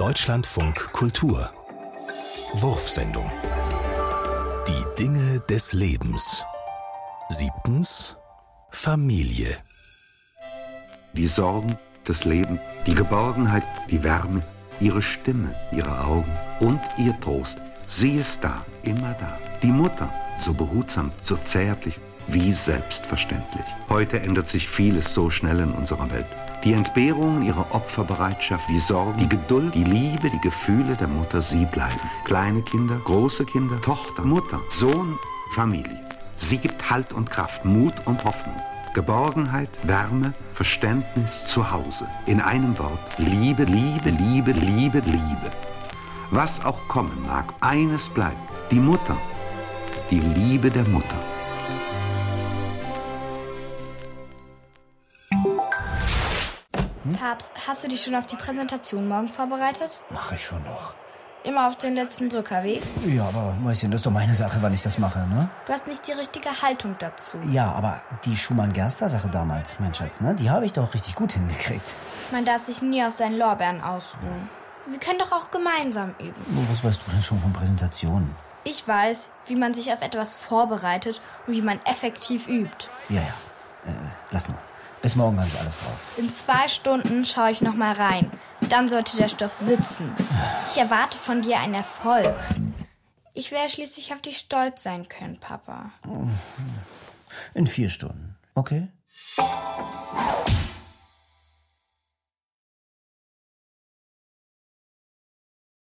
Deutschlandfunk Kultur Wurfsendung. Die Dinge des Lebens. 7. Familie. Die Sorgen, das Leben, die Geborgenheit, die Wärme, ihre Stimme, ihre Augen und ihr Trost. Sie ist da, immer da. Die Mutter, so behutsam, so zärtlich, wie selbstverständlich. Heute ändert sich vieles so schnell in unserer Welt. Die Entbehrungen, ihre Opferbereitschaft, die Sorgen, die Geduld, die Liebe, die Gefühle der Mutter, sie bleiben. Kleine Kinder, große Kinder, Tochter, Mutter, Sohn, Familie. Sie gibt Halt und Kraft, Mut und Hoffnung. Geborgenheit, Wärme, Verständnis, Zuhause. In einem Wort: Liebe, Liebe, Liebe, Liebe, Liebe. Was auch kommen mag, eines bleibt: die Mutter, die Liebe der Mutter. Papst, hast du dich schon auf die Präsentation morgen vorbereitet? Mache ich schon noch. Immer auf den letzten Drücker, wie? Ja, aber Mäuschen, das ist doch meine Sache, wann ich das mache, ne? Du hast nicht die richtige Haltung dazu. Ja, aber die Schumann-Gerster-Sache damals, mein Schatz, ne? Die habe ich doch richtig gut hingekriegt. Man darf sich nie auf seinen Lorbeeren ausruhen. Wir können doch auch gemeinsam üben. Was weißt du denn schon von Präsentationen? Ich weiß, wie man sich auf etwas vorbereitet und wie man effektiv übt. Ja. Lass nur. Bis morgen habe ich alles drauf. In 2 Stunden schaue ich noch mal rein. Dann sollte der Stoff sitzen. Ich erwarte von dir einen Erfolg. Ich werde schließlich auf dich stolz sein können, Papa. In 4 Stunden, okay?